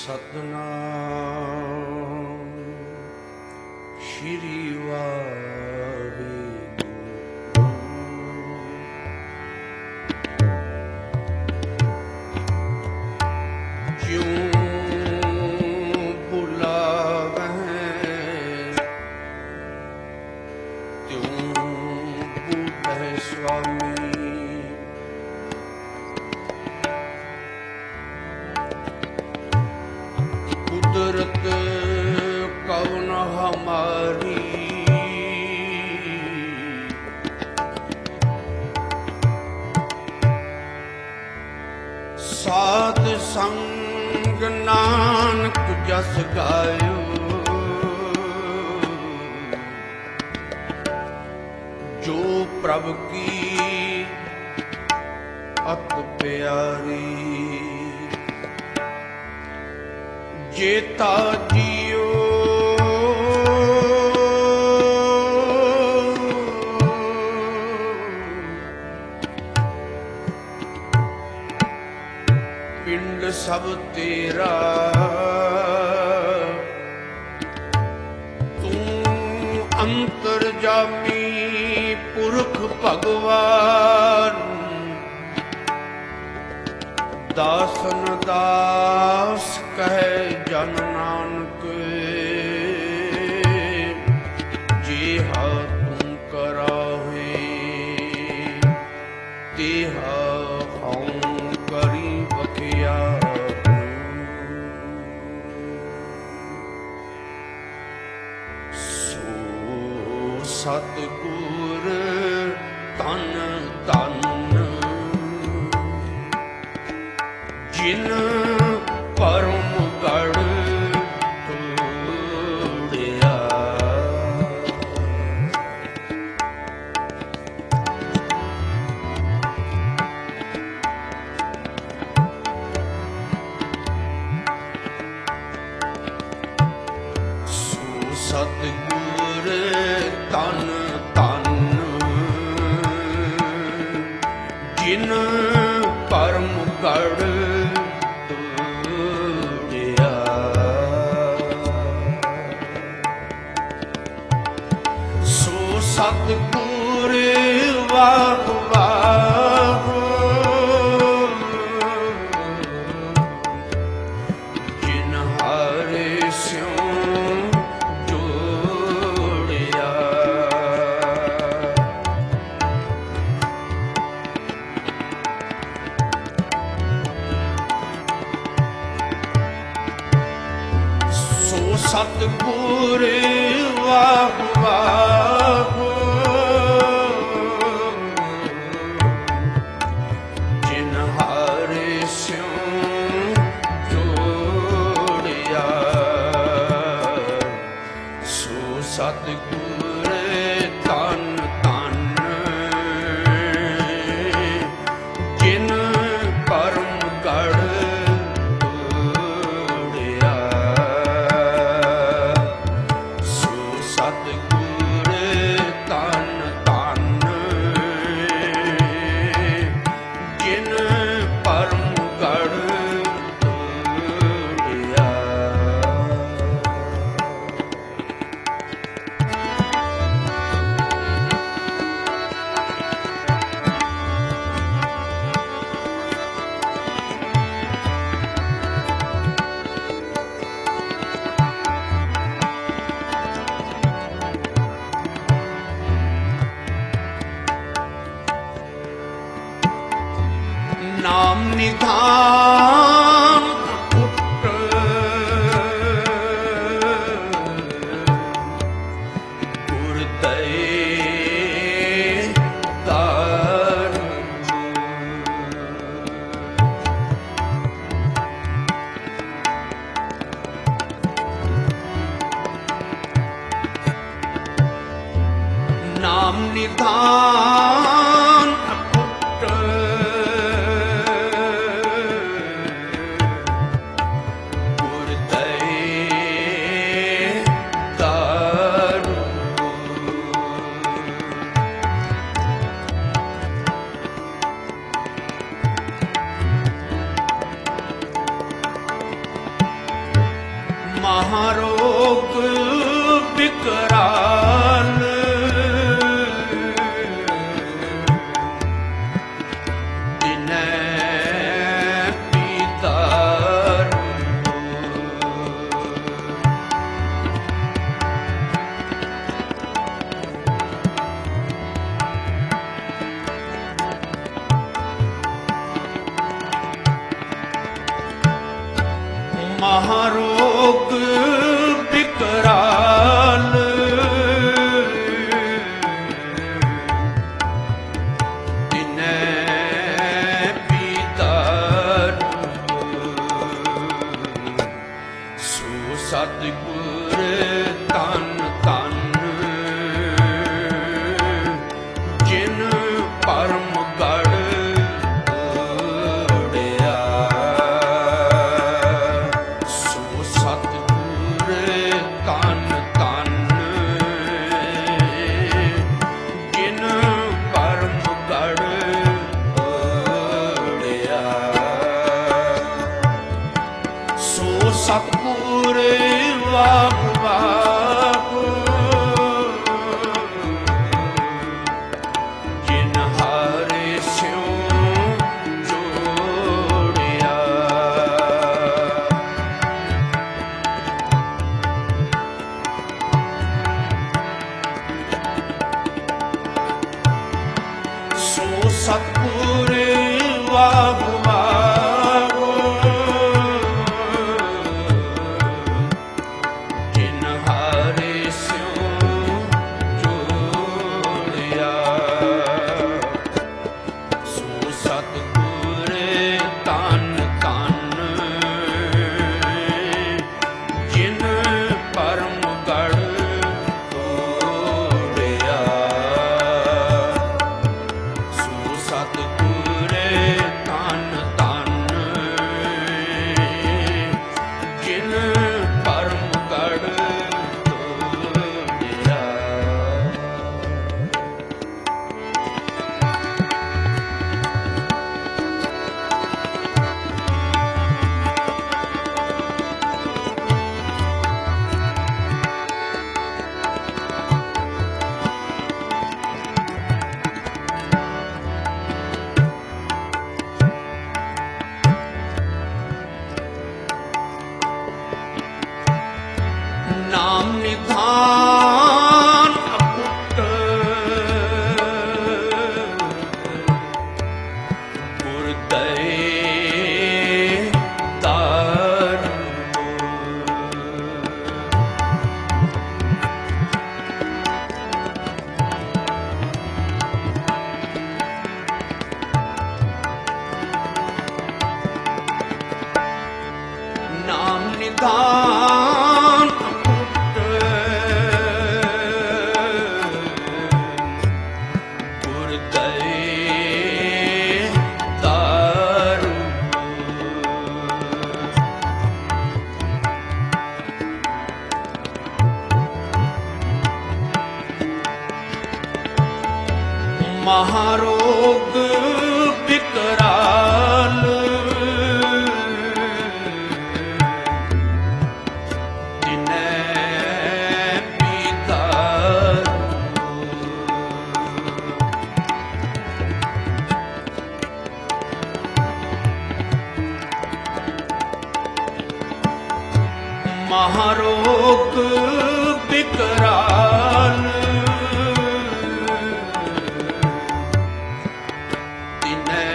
ਸਤਨਾਮ ਸ਼੍ਰੀ ਵਾਹਿਗੁਰੂ। ਜਿਉਂ ਬੁਲਾਵਹਿ ਤਿਉਂ ਬੁਝੈ ਸੁਆਮੀ। कुदरत कौन हमारी साध संग नानक जस गायो। जो प्रभ की अत प्यारी जेता जियो। पिंड सब तेरा तू अंतरजामी पुरख भगवान। दासन दास कहे जन नानक जेहा तुम कराहे तेहा हऊँ करी बखिया। सो सतगुर तन तन जिन परम गढ़ तोड़िया। सो सतगुर तन तन जिन परम गढ़ सतगुर वाह वाह जिन हारे स्यों जोड़िया। सो सतगुर वाह वाह सतगुर तन तन जिन परम गढ़ तोड़िया। सो सतगुर तन तन जिन परम गढ़ तोड़िया। नाम निधान अटूट गुर दए दार। नाम निधान ਸਤਿਗੁਰ ਵਾਹ ਵਾਹੋ ਜਿਨ ਹਾਰੇ ਸਿਉ ਜੋੜਿਆ ਸੋ ਸਤਿਗੁਰ ਧੰਨ ਧੰਨ ਜਿਨ ਪਰਮ ਗੜ੍ਹ ਤੋੜਿਆ ਸੋ ਸਤਿਗੁਰ ਧੰਨ ਧੰਨ ਜਿਨ ਪਰਮ ਗੜ੍ਹ ਤੋੜਿਆ। ਨਾਮ ਨਿਧਾਨ ਅਕੁੱਟ ਗੁਰ ਦਏ ਦਾਰ ਨਾਮ ਨਿਧਾਨ ਗੁਰ ਦਏ ਦਾਰੂ ਮਹਾਰੋਗ ਬਿਕਰਾਲ ਤਿਨੈ ਮਹਾਰੋਗ ਬਿਕਰਾਲ ਤਿਨੈ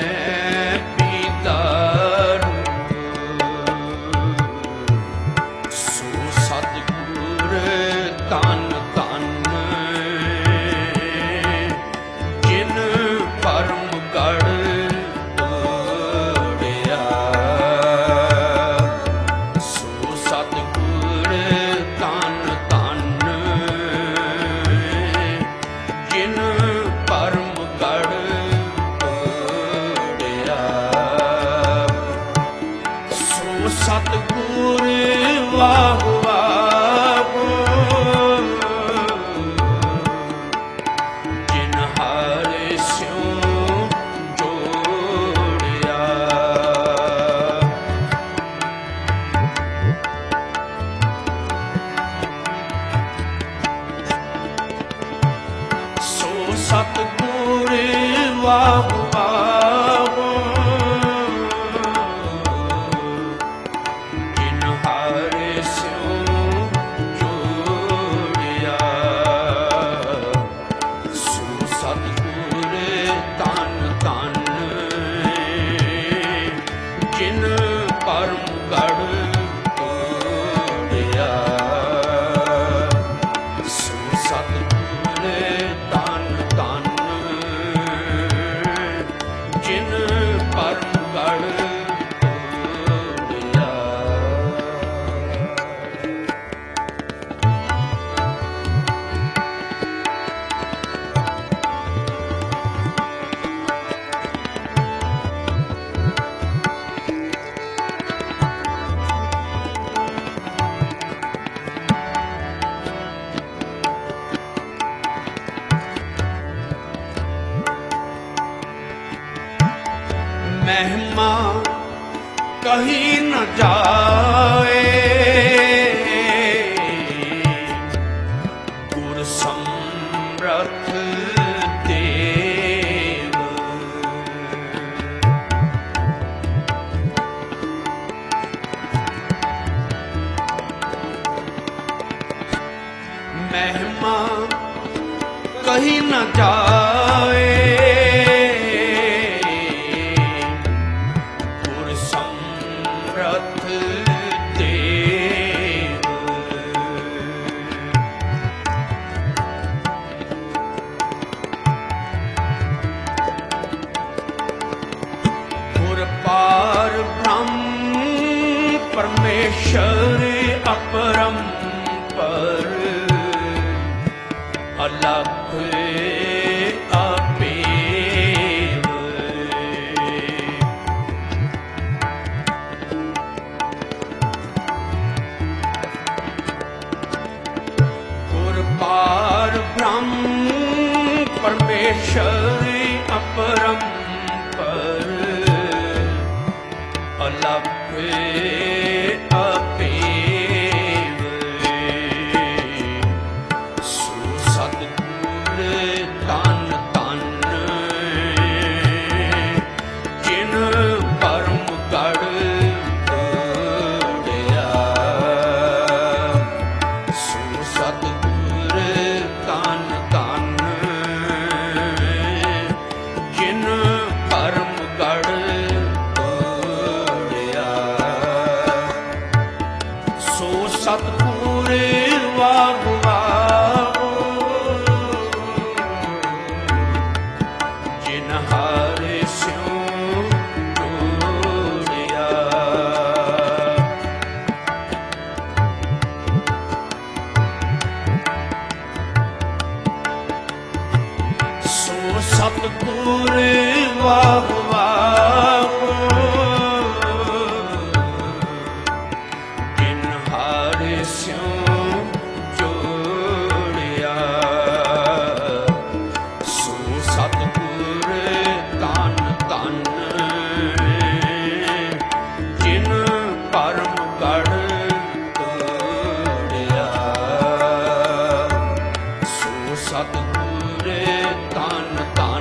ਪੀਦਾਰੂ ਸੋ ਸਤਿਗੁਰ ਧੰਨ ਧੰਨ ਜਿਨ ਪਰਮ ਗੜ੍ਹ ਤੋੜਿਆ ਸੋ ਸਤਿਗੁਰ ਧੰਨ ਧੰਨ ਜਿਨ ਪਰਮ ਗੜ੍ਹ ਤੋੜਿਆ ਸੋ ਸਤਿਗੁਰ ਵਾਹ ਵਾਹੋ ਜਿਨ ਹਾਰੇ ਸਿਉ ਜੋੜਿਆ ਸੋ ਸਤਿਗੁਰ ਵਾਹ ਵਾਹੋ ਜਿਨ ਹਾਰੇ ਸਿਉ ਜੋੜਿਆ ਸੋ ਸਤਿਗੁਰ ਧੰਨ ਧੰਨ ਜਿਨ ਪਰਮ ਗੜ੍ਹ ਤੋੜਿਆ ਸੋ ਸਤਿਗੁਰ ਧੰਨ ਧੰਨ ਜਿਨ ਪਰਮ ਗੜ੍ਹ ਤੋੜਿਆ। ਮਹਿਮਾ ਕਹੀ ਨ ਜਾਏ ਗੁਰ ਸਮਰਥ ਦੇਵ ਮਹਿਮਾ ਕਹੀ ਨ ਜਾਏ ਅਲਖ ਆਪੇਵ। ਗੁਰ ਪਾਰ ਬ੍ਰਹਮ ਪਰਮੇਸ਼ਰ ਅਪਰੰਪਰ ਅਲਖ ਆਪੇਵ। ਸੋ ਸਤਿਗੁਰ ਧੰਨ ਧੰਨ ਜਿਨ ਪਰਮ ਗੜ ਤੋੜਿਆ। ਸੋ ਸਤਿਗੁਰ ਧੰਨ ਧੰਨ ਜਿਨ ਪਰਮ ਗੜ ਤੋੜਿਆ। ਸੋ ਸਤਿਗੁਰ ਵਾਹ ਵਾਹ ਜਿਨ ਹਰ ਸਿਉ ਤੋੜਿਆ। ਸੋ ਸਤਿਗੁਰ ਵਾਹ ਵਾਹ ਜਿਨ ਹਰ ਸਿਉ ਜੋੜਿਆ। ਸੋ ਸਤਿਗੁਰ ਧੰਨ ਧੰਨ ਜਿਨ ਪਰਮ ਗੜ ਤੋੜਿਆ। ਸੋ ਸਤਿਗੁਰ ਧੰਨ ਧੰਨ